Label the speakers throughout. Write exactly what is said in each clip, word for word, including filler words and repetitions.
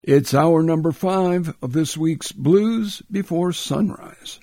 Speaker 1: It's hour number five of this week's Blues Before Sunrise.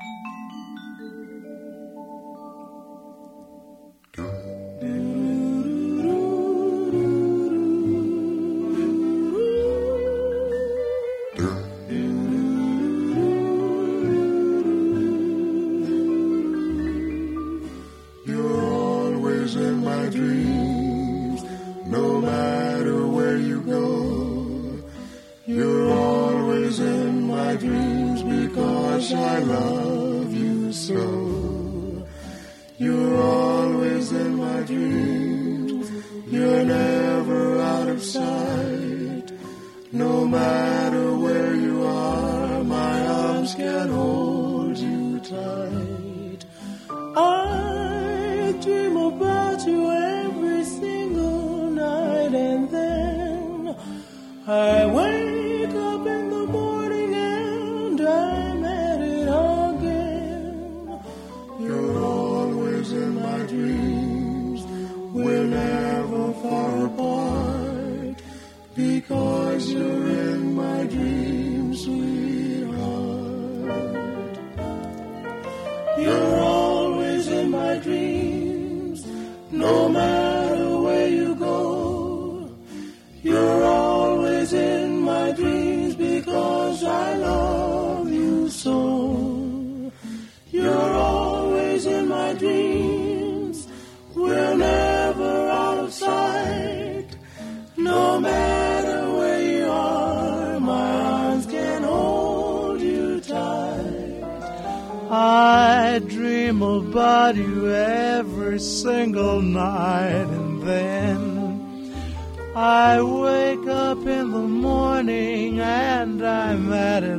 Speaker 2: I dream about you every single night, and then I wake up in the morning and I'm at it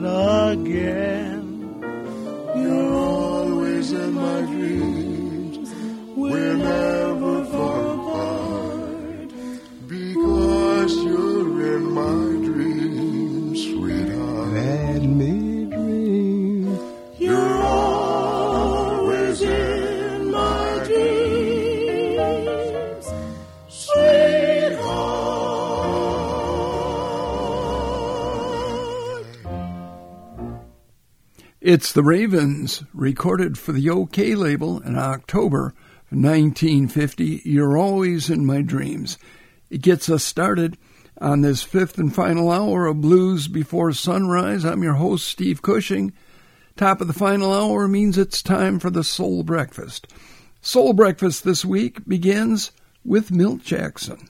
Speaker 2: again.
Speaker 3: You're always in my dreams, we're never far apart, because you're in my dreams, sweetheart.
Speaker 2: Let me dream.
Speaker 3: You're always in my dreams, sweetheart.
Speaker 1: It's the Ravens, recorded for the OK label in October nineteen fifty, You're Always in My Dreams. It gets us started on this fifth and final hour of Blues Before Sunrise. I'm your host, Steve Cushing. Top of the final hour means it's time for the Soul Breakfast. Soul Breakfast this week begins with Milt Jackson.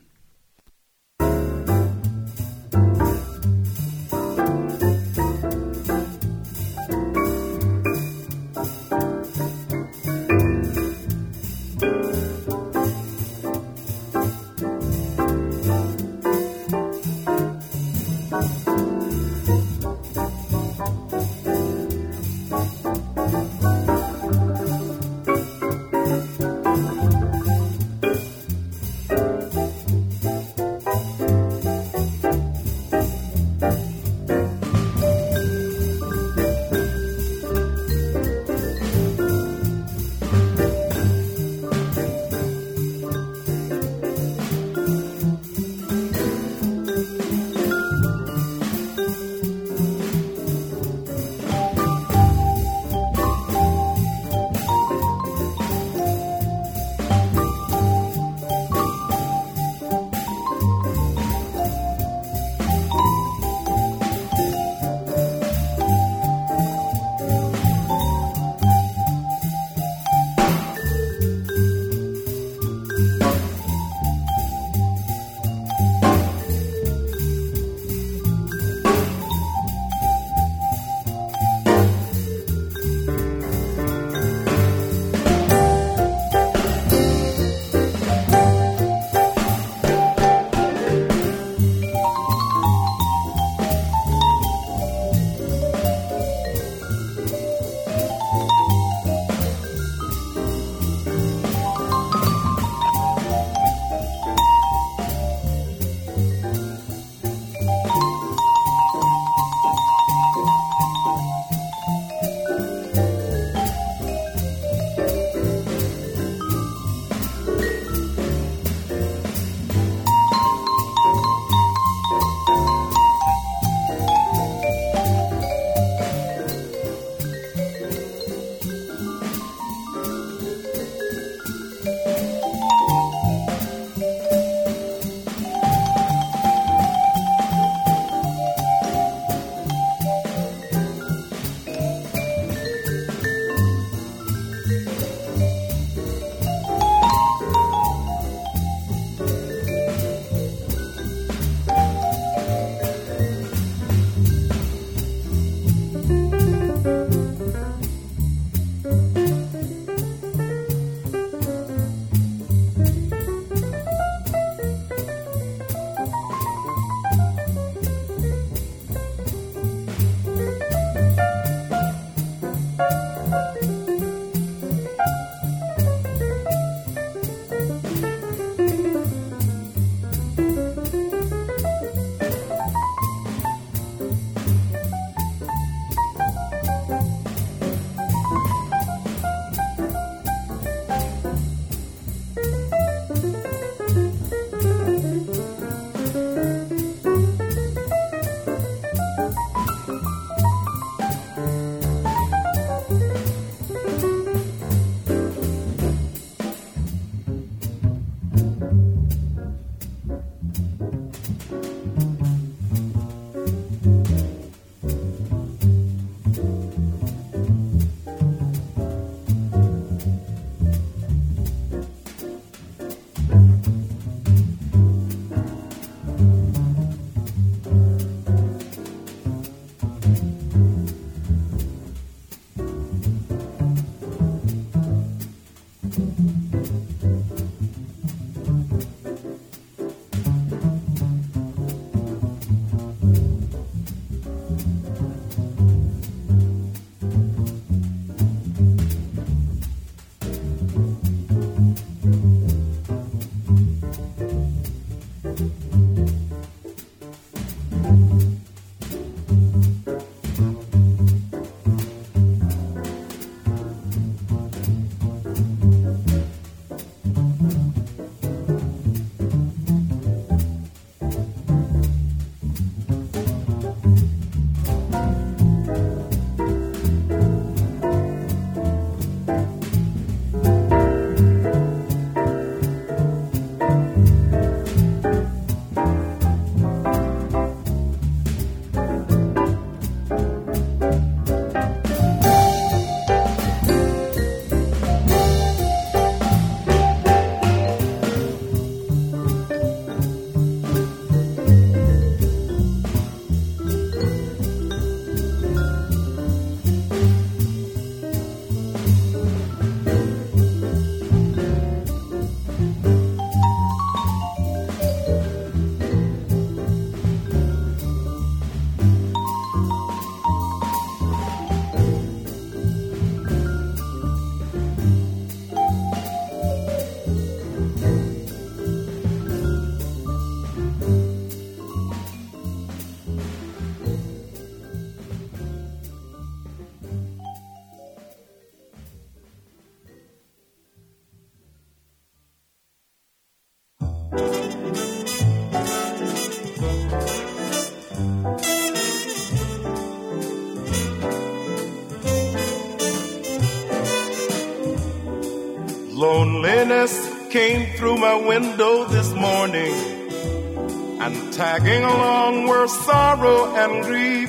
Speaker 3: Loneliness came through my window this morning, and tagging along were sorrow and grief.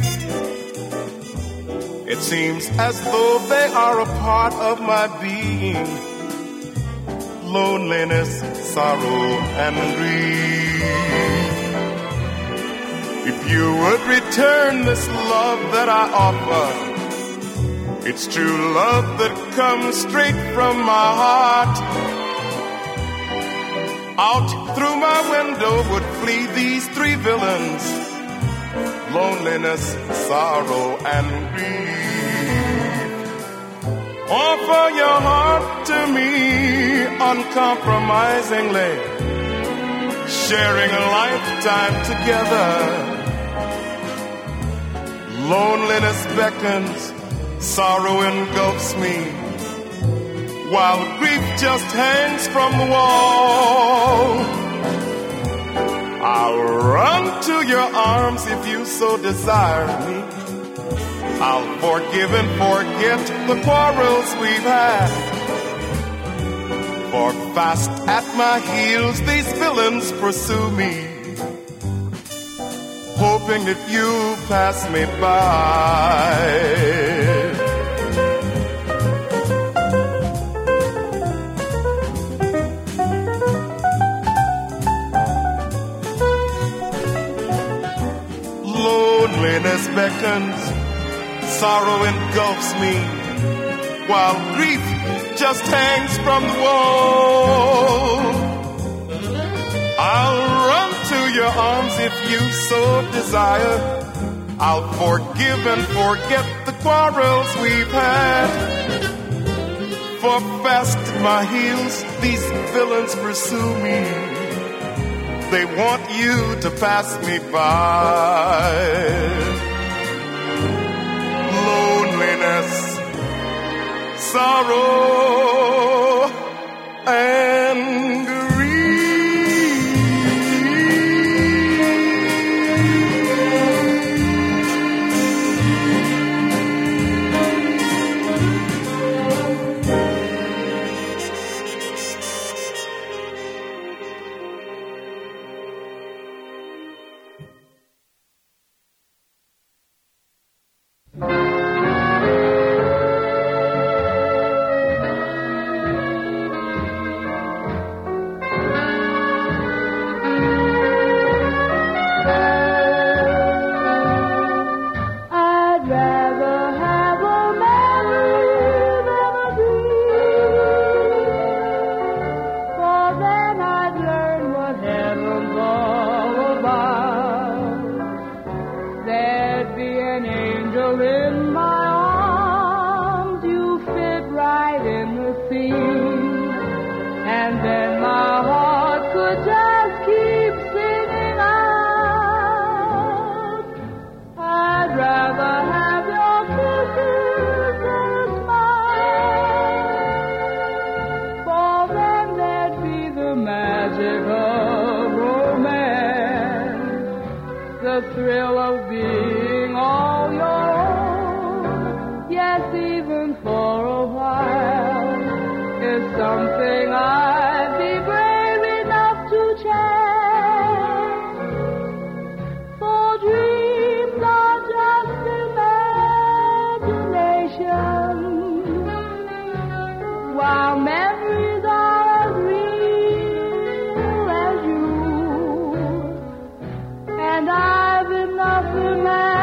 Speaker 3: It seems as though they are a part of my being. Loneliness, sorrow, and grief. If you would return this love that I offer, it's true love that comes straight from my heart. Out through my window would flee these three villains: loneliness, sorrow, and grief. Offer your heart to me uncompromisingly, sharing a lifetime together. Loneliness beckons, sorrow engulfs me, while grief just hangs from the wall. I'll run to your arms if you so desire me. I'll forgive and forget the quarrels we've had. For fast at my heels these villains pursue me, hoping that you pass me by. Loneliness beckons, sorrow engulfs me, while grief just hangs from the wall. I'll run to your arms if you so desire. I'll forgive and forget the quarrels we've had. For fast at my heels these villains pursue me, they want you to pass me by. Loneliness, sorrow, and
Speaker 4: And I've enough to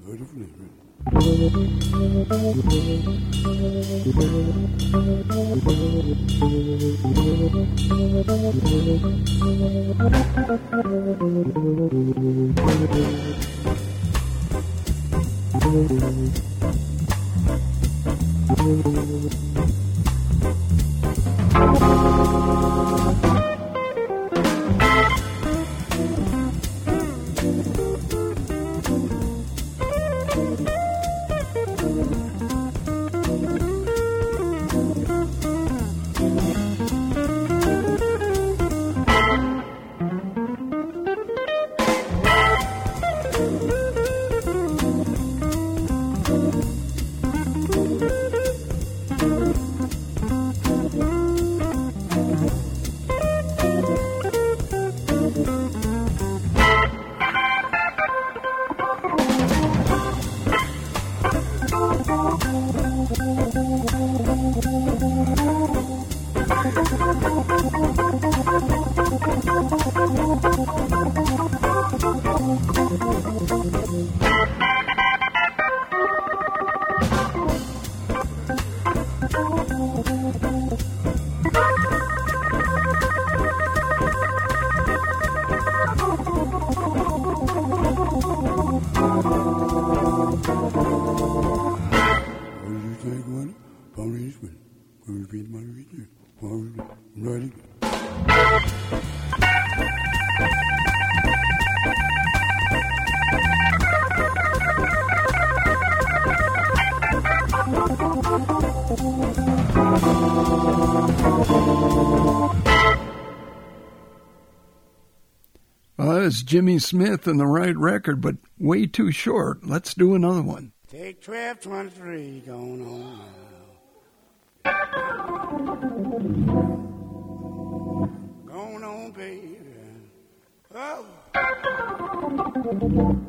Speaker 1: Well, that is Jimmy Smith and the right record, but way too short. Let's do another one.
Speaker 4: Take twelve twenty-three going on now. Going on, baby. Oh. Uh-huh,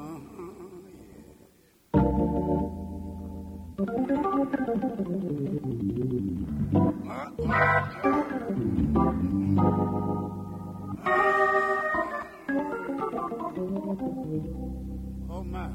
Speaker 4: oh my.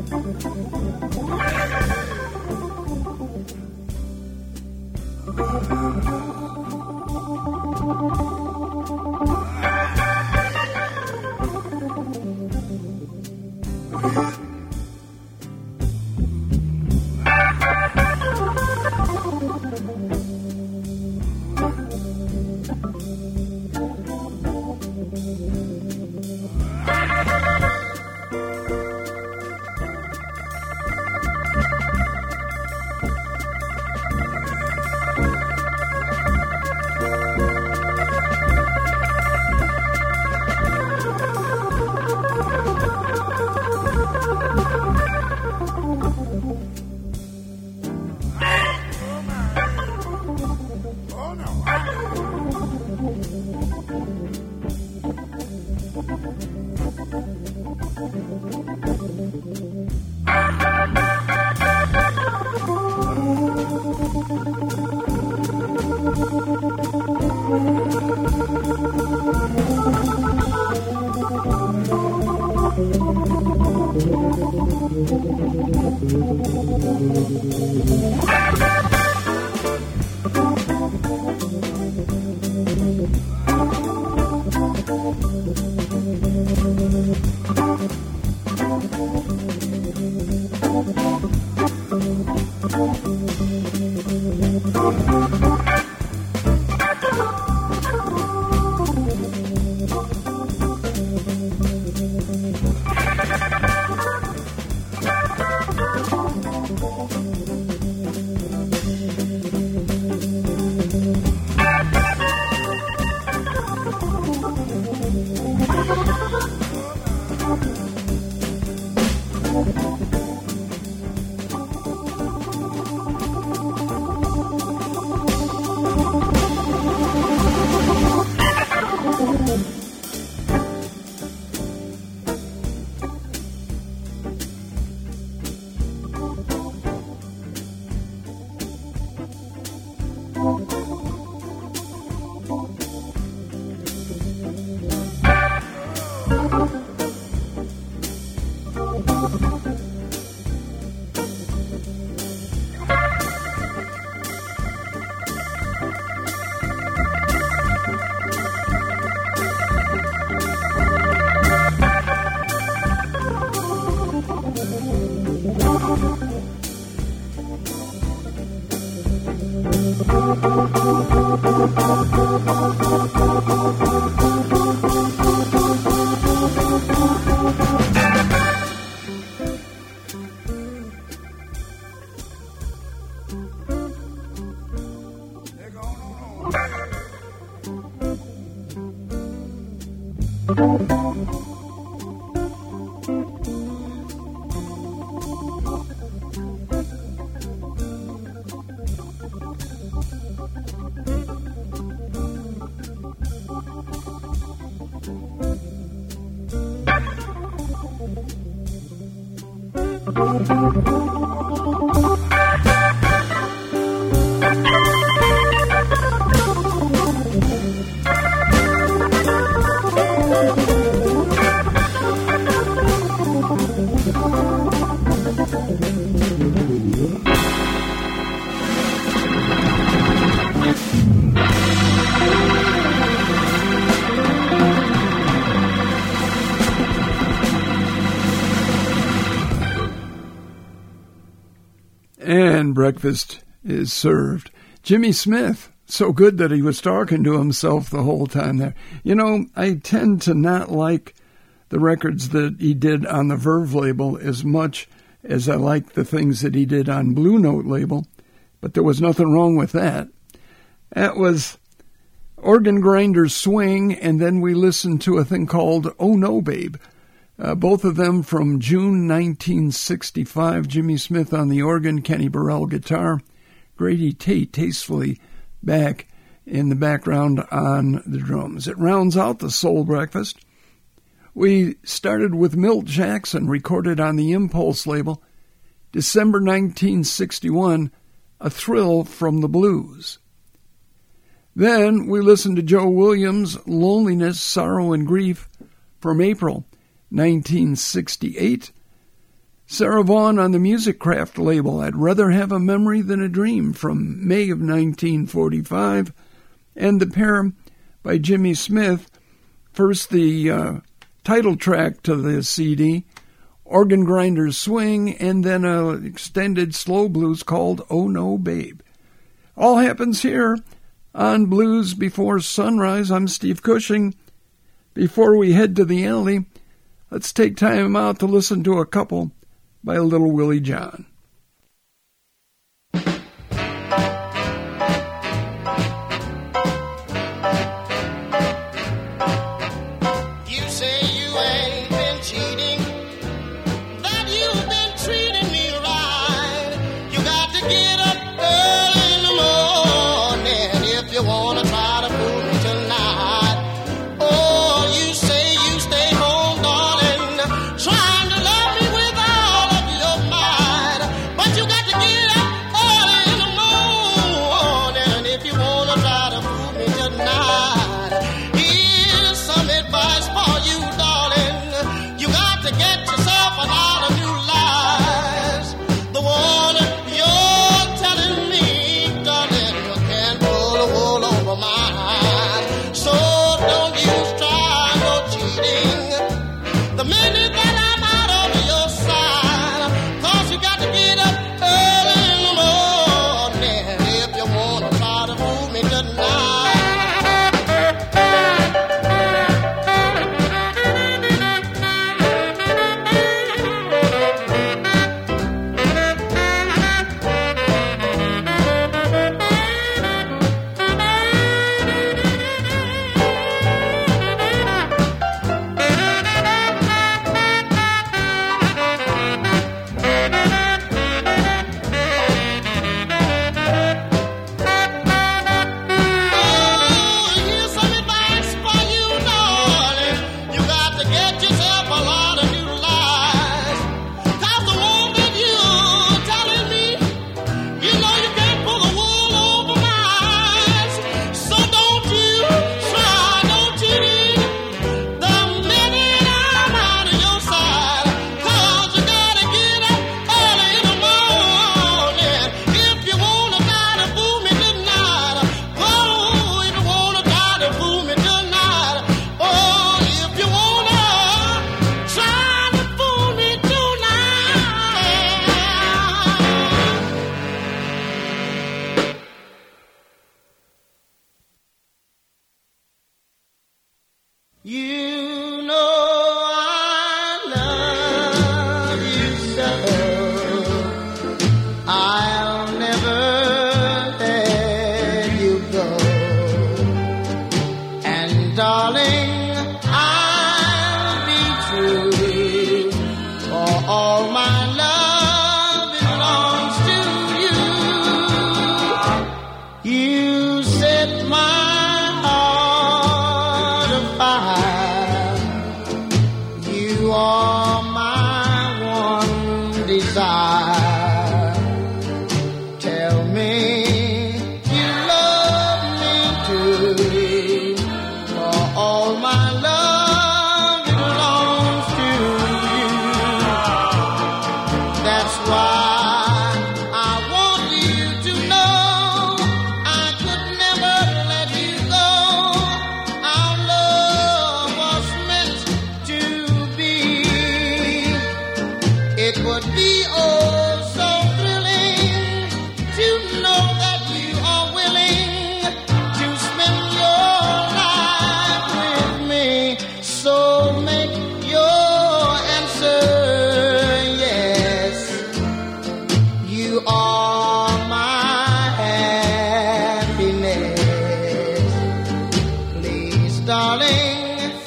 Speaker 1: And breakfast is served. Jimmy Smith, so good that he was talking to himself the whole time there. You know, I tend to not like the records that he did on the Verve label as much as I like the things that he did on Blue Note label, but there was nothing wrong with that. That was Organ Grinder Swing, and then we listened to a thing called Oh No Babe. Uh, both of them from June nineteen sixty-five. Jimmy Smith on the organ, Kenny Burrell guitar, Grady Tate tastefully back in the background on the drums. It rounds out the Soul Breakfast. We started with Milt Jackson, recorded on the Impulse label, December nineteen sixty-one, A Thrill from the Blues. Then we listened to Joe Williams' Loneliness, Sorrow, and Grief from April nineteen sixty-eight. Sarah Vaughan on the Music Craft label, I'd Rather Have a Memory Than a Dream from May of nineteen forty-five, and The Pair by Jimmy Smith, first the uh, title track to the C D, Organ Grinders Swing, and then an extended slow blues called Oh No Babe. All happens here on Blues Before Sunrise. I'm Steve Cushing. Before we head to the alley, let's take time out to listen to a couple by Little Willie John.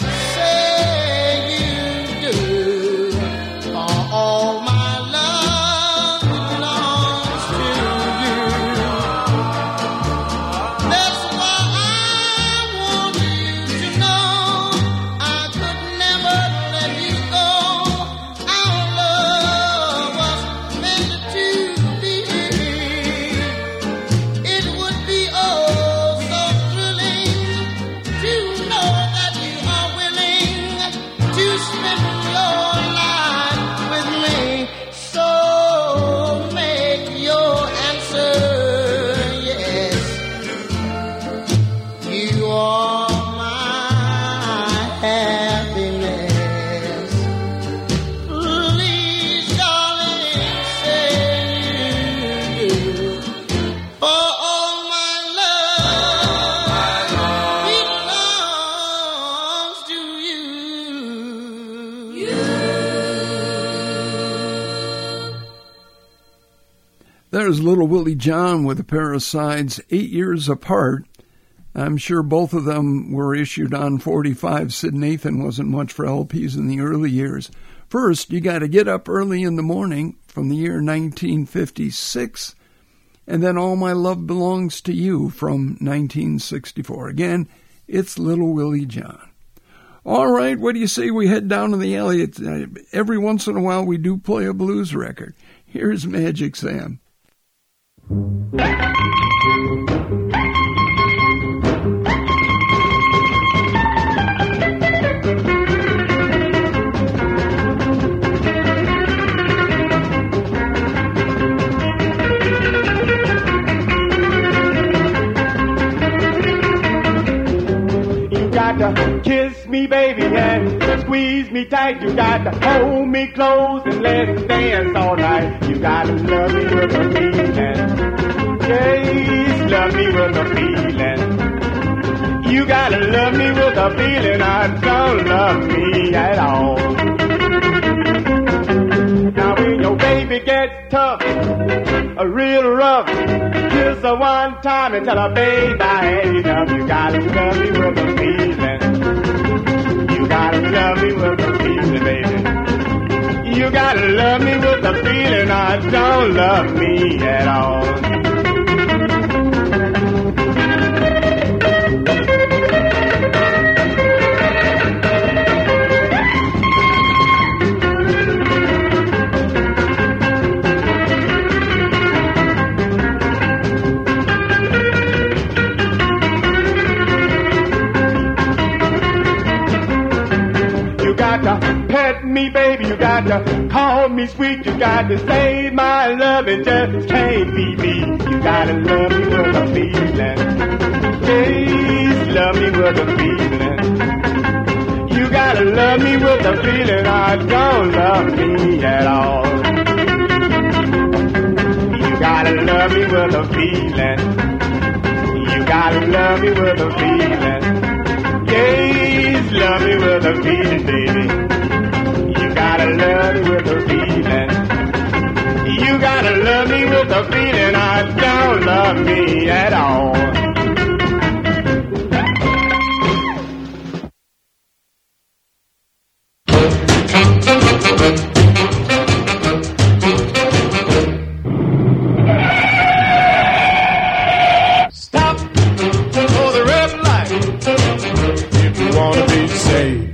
Speaker 5: All my love
Speaker 1: There's Little Willie John with a pair of sides eight years apart. I'm sure both of them were issued on forty-five. Sid Nathan wasn't much for L Ps in the early years. First, You Gotta Get Up Early in the Morning from the year nineteen fifty-six, and then All My Love Belongs to You from nineteen sixty-four. Again, it's Little Willie John. All right, what do you say we head down to the alley? It's, uh, every once in a while we do play a blues record. Here's Magic Sam.
Speaker 5: Kiss me, baby, and squeeze me tight. You got to hold me close and let's dance all night. You got to love me with a feeling. Yes, love me with a feeling. You got to love me with a feeling. I don't love me at all. Now when your baby gets tough, a real rough, kiss her one time and tell her, babe, I had enough. You got to love me with a feeling. You gotta love me with a feeling, baby. You gotta love me with a feeling. I don't love me at all. Pet me, baby, you got to call me sweet. You got to say my love, it just can't be me. You got to love me with a feeling. Please love me with a feeling. You got to love me with a feeling. I don't love me at all. You got to love me with a feeling. You got to love me with a feeling. Yes, love me with a feeling, baby. You gotta love me with a feeling. You gotta love me with a feeling. I don't love me at all. Stop for the red light if you wanna be saved.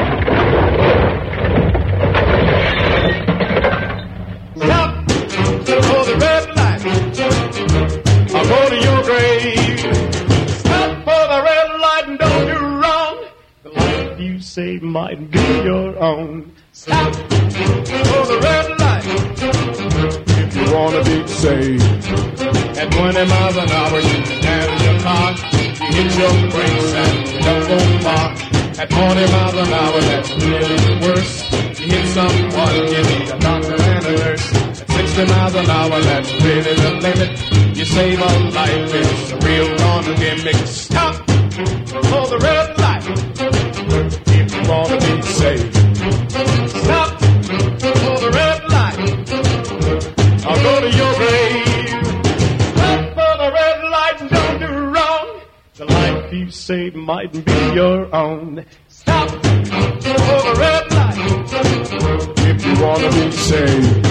Speaker 5: Say might be your own. Stop for the red light if you wanna be saved. At twenty miles an hour, you can handle your car. You hit your brakes and you don't go far. At forty miles an hour, that's really worse. You hit someone, you need a doctor and a nurse. At sixty miles an hour, that's really the limit. You save a life, it's a real wrong gimmick. Stop for the red light. If you wanna be safe, stop for the red light. I'll go to your grave. Stop for the red light and don't do wrong. The life you saved might be your own. Stop for the red light. If you wanna be saved.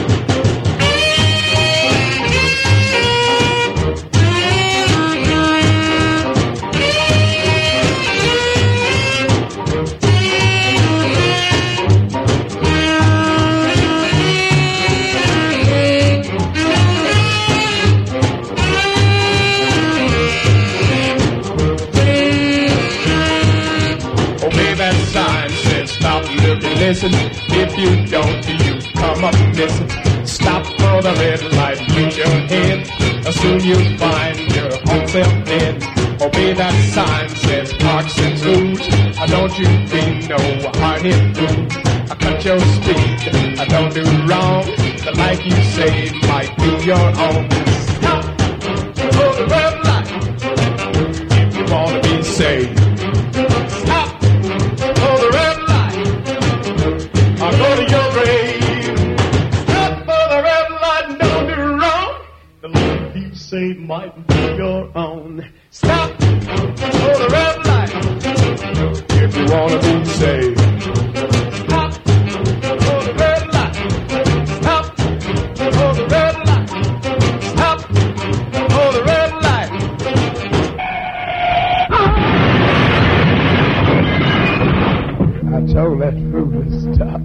Speaker 5: Listen, if you don't, you come up missing. Stop for the red light, use your head. Soon you find your home self dead. Obey that sign, says parks and rules. Don't you be no hard-hit fool. I cut your speed, I don't do wrong. The life you save might be your own. Stop for the red light if you wanna be saved. Stop for the red light. I'll go to your grave. Stop for the red light and don't do wrong. say might be your own. Stop for the red light if you wanna be saved. Stop for the red light. Stop for the red light. Stop for the red light. I told that fool to stop.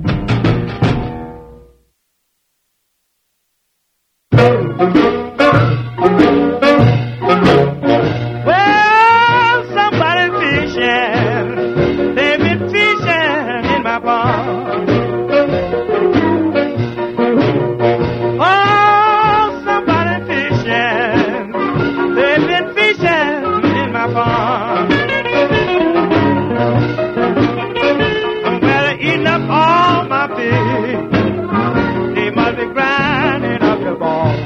Speaker 2: Well, somebody fishing. They've been fishing in my pond. Oh, somebody fishing. They've been fishing in my pond. Well, they're eating up all my fish. They must be grinding up the ball.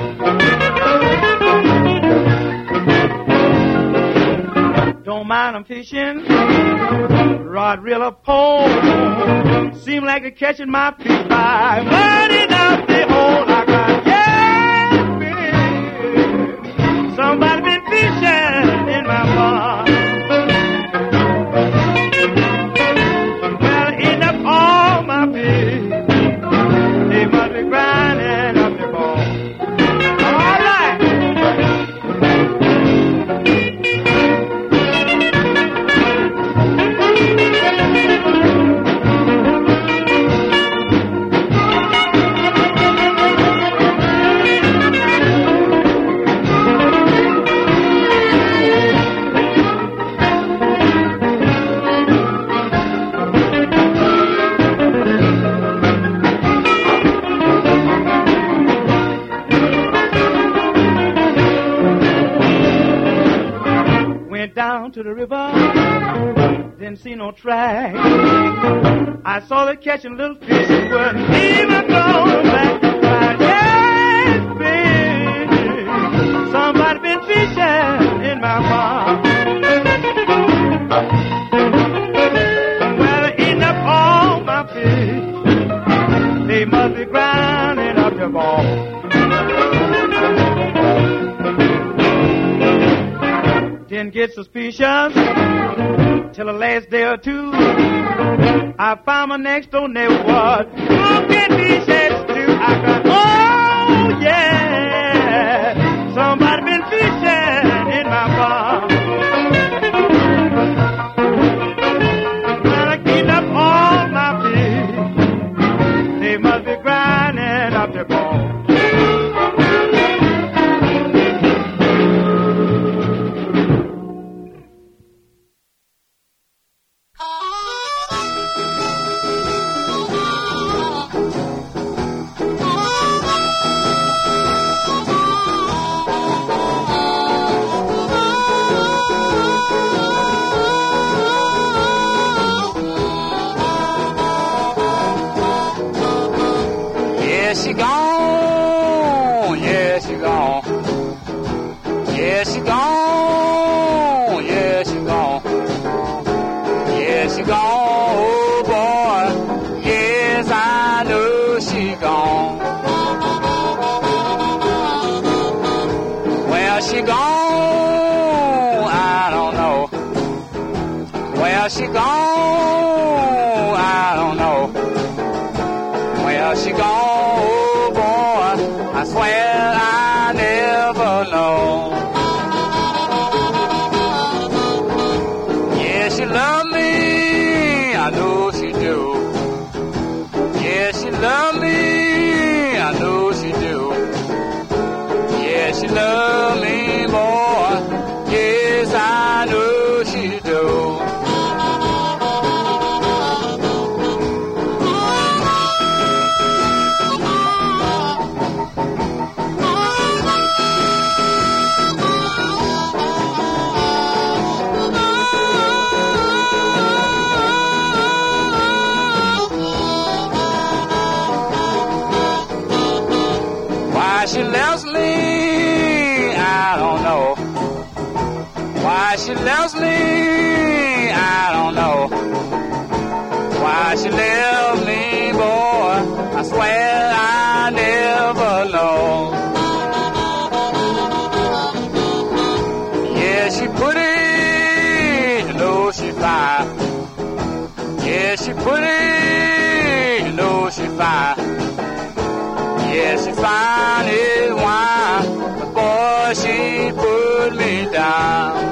Speaker 2: Don't mind them fishing, rod, reel, or pole. Seem like they're catching my fish by running out the hole. I got, yeah, baby. Somebody been fishing in my pond. Well, eating up all my fish. They must be grinding up the ball. All right. Went down to the river, didn't see no track. I saw they catching little fish and wouldn't even go back. But yes, baby, somebody been fishing in my pond. Well, they're eating up all my fish. They must be grinding up the ball. Didn't get suspicious till the last day or two. I found my next door neighbor was cooking dishes too. I got, oh yeah, somebody been fishing in my pond. Well, I cleaned up all my fish. They must be grinding up the ball.
Speaker 6: She gone, yeah, she gone. Yeah, she gone, yeah, she gone. Yeah, she gone, oh boy. Yes, I know she gone. Where she gone, I don't know. Where she gone, I don't know. Where she gone. I swear I never know. Yeah, she love me, I know she do. Yeah, she love me, I know she do. Yeah, she love me, boy. Yes, I know she do. She loves me, I don't know. Why she loves me, I don't know. Why she loves me, boy, I swear I never know. Yeah, she fine as wine, but boy, she put me down.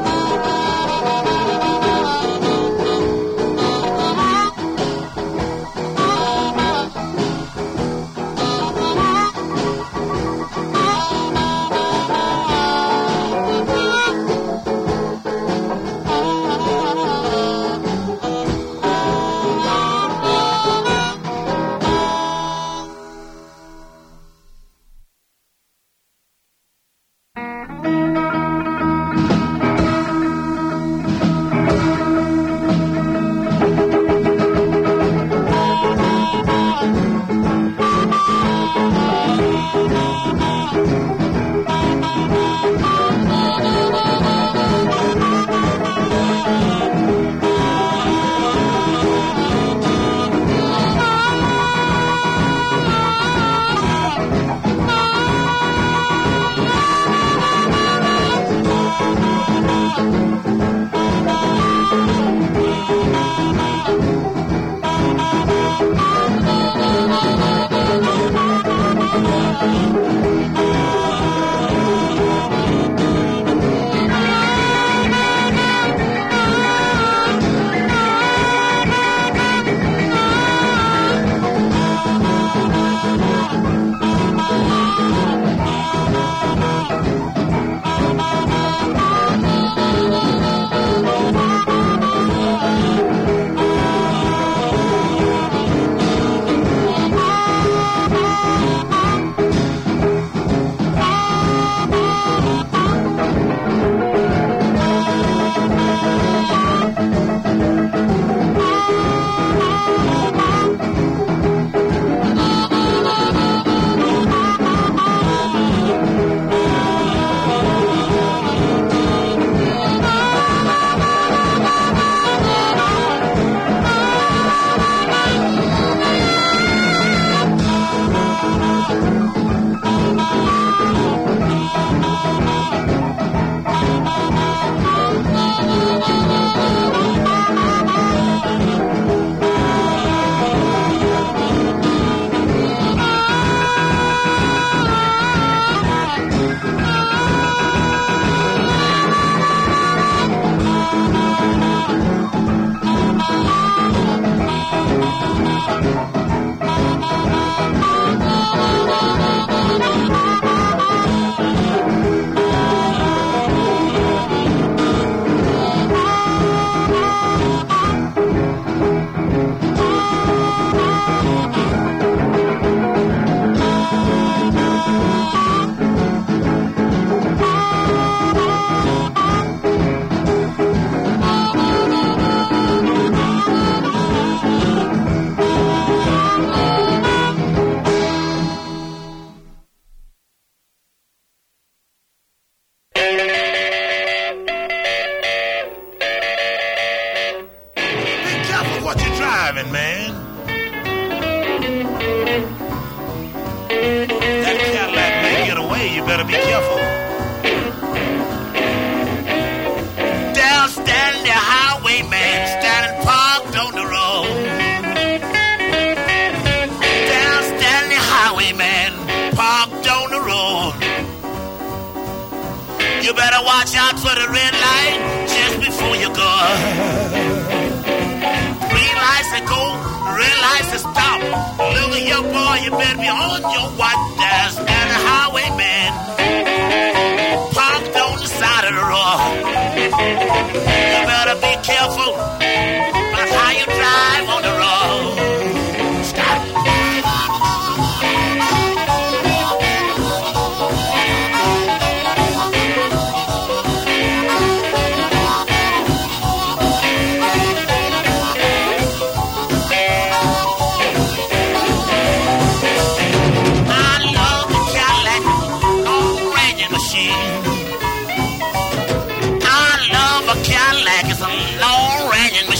Speaker 7: I love a Cadillac, it's a long-ranging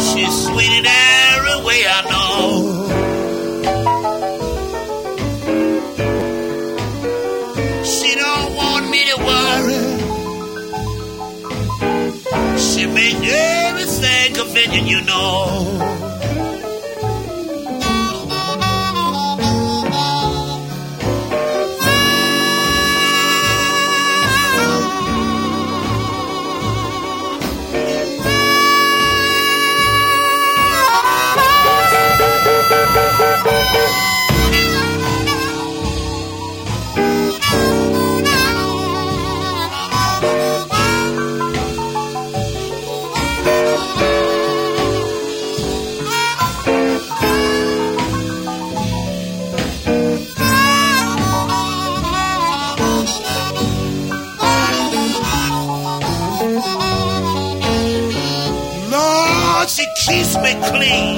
Speaker 7: She's sweet in every way I know. She don't want me to worry. She make everything convenient, you know. She keeps me clean.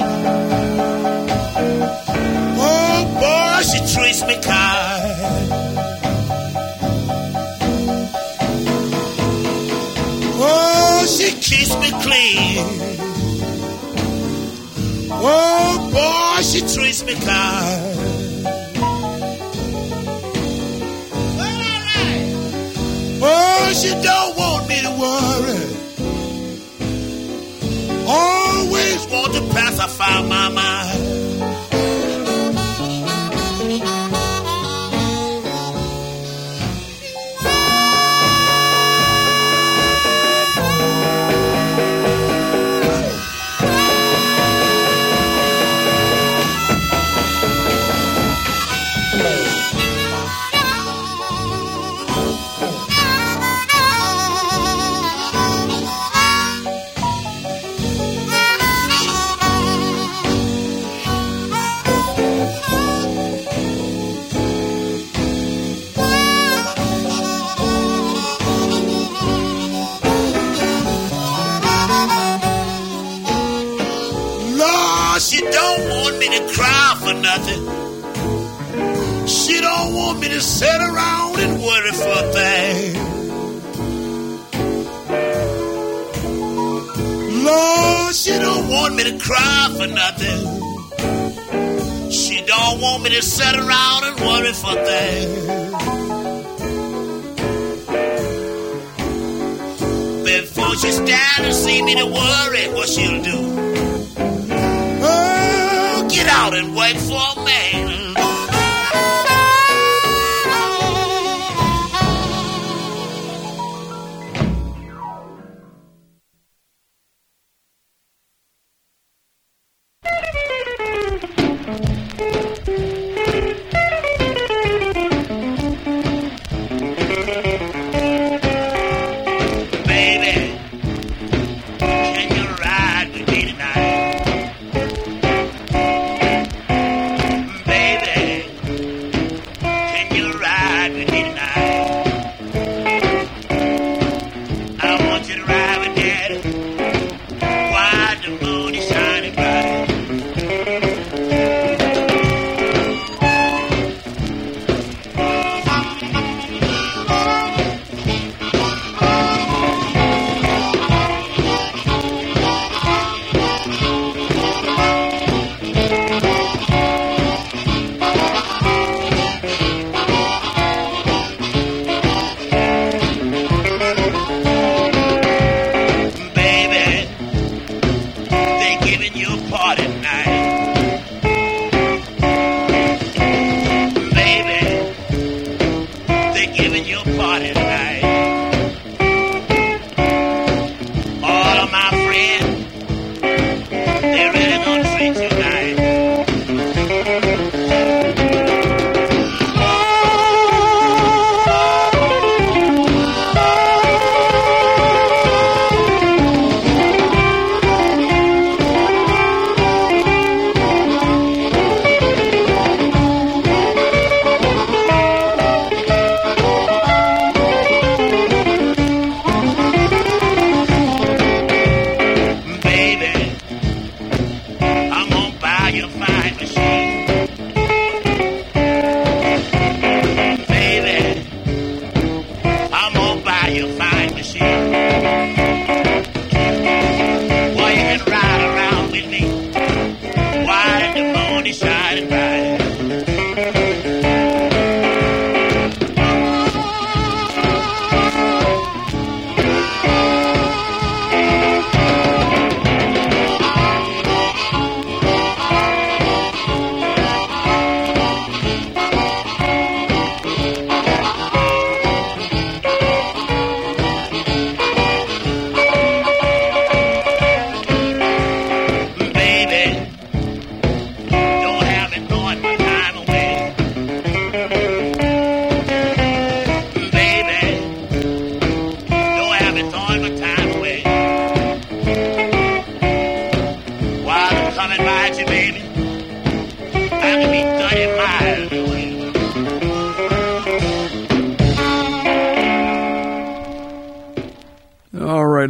Speaker 7: Oh boy, she treats me kind. Oh, she keeps me clean. Oh boy, she treats me kind. Oh, she don't want me to worry. Always want to pacify my mind. She don't want me to cry for nothing. She don't want me to sit around and worry for a thing. Lord, she don't want me to cry for nothing. She don't want me to sit around and worry for a thing. Before she stand and see me to worry, what she'll do? Get out and wait for a man.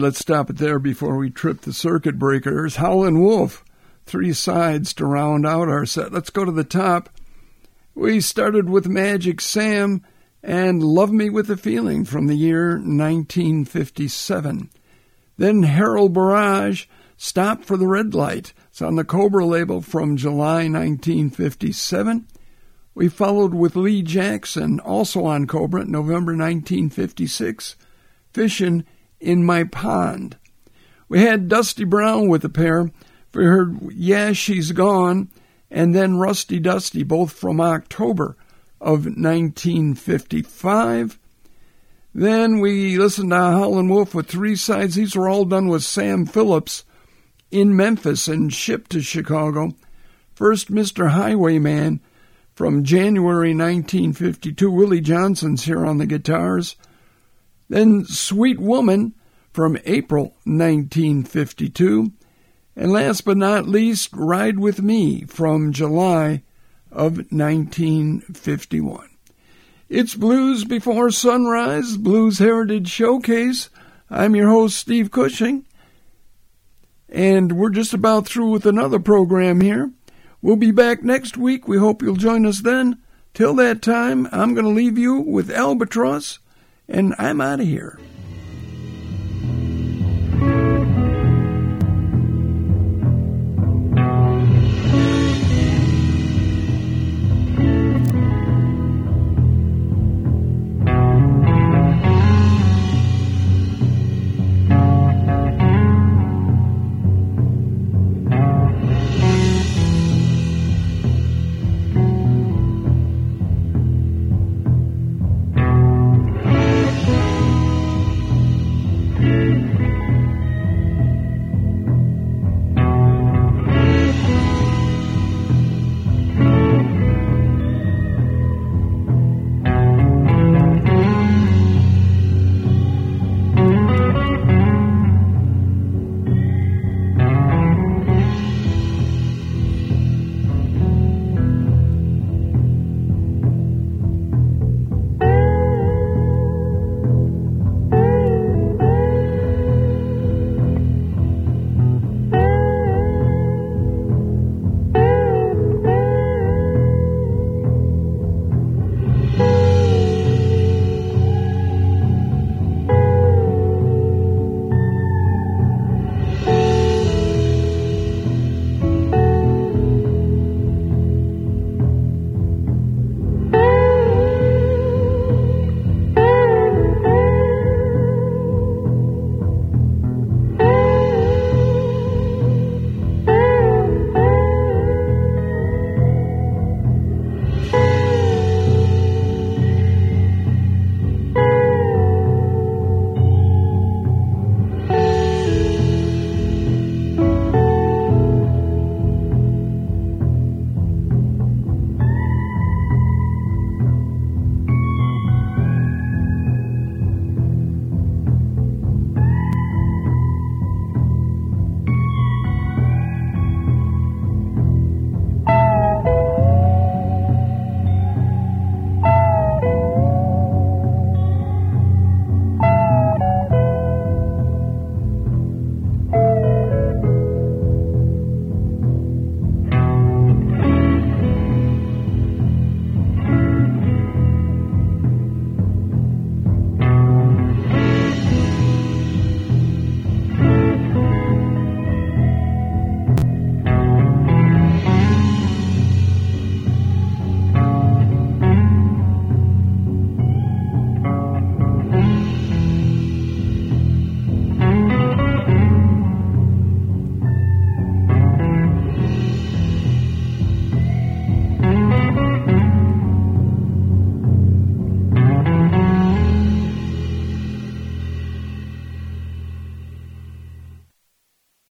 Speaker 1: let's stop it there before we trip the circuit breakers. Howlin' Wolf, three sides to round out our set. Let's go to the top. We started with Magic Sam and Love Me With a Feeling from the year nineteen fifty-seven. Then Harold Barrage, Stop for the Red Light. It's on the Cobra label from July nineteen fifty-seven. We followed with Lee Jackson, also on Cobra, November nineteen fifty-six, Fishin' in My Pond. We had Dusty Brown with a pair. We heard Yeah, She's Gone, and then Rusty Dusty, both from October of nineteen fifty-five. Then we listened to Howlin' Wolf with three sides. These were all done with Sam Phillips in Memphis and shipped to Chicago. First, Mister Highwayman from January nineteen fifty-two. Willie Johnson's here on the guitars. Then Sweet Woman from April nineteen fifty-two. And last but not least, Ride With Me from July of nineteen fifty-one. It's Blues Before Sunrise, Blues Heritage Showcase. I'm your host, Steve Cushing. And we're just about through with another program here. We'll be back next week. We hope you'll join us then. Till that time, I'm going to leave you with Albatross, and I'm out of here.